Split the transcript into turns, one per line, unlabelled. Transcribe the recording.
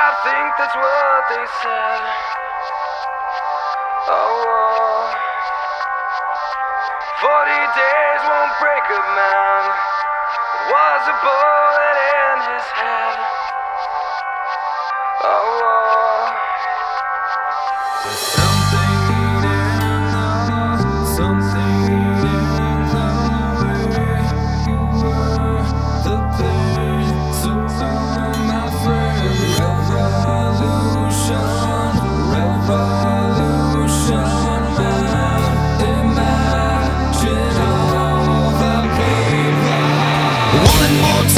think that's what they said. Oh, 40 days won't break a man. It was a bullet in his head. Oh, there's something in the way you were, the pain so long, my friend. Revolution, man. Imagine all the people. One more time.